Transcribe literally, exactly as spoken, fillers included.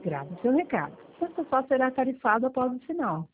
Grave seu recado. Essa só será tarifada após o sinal.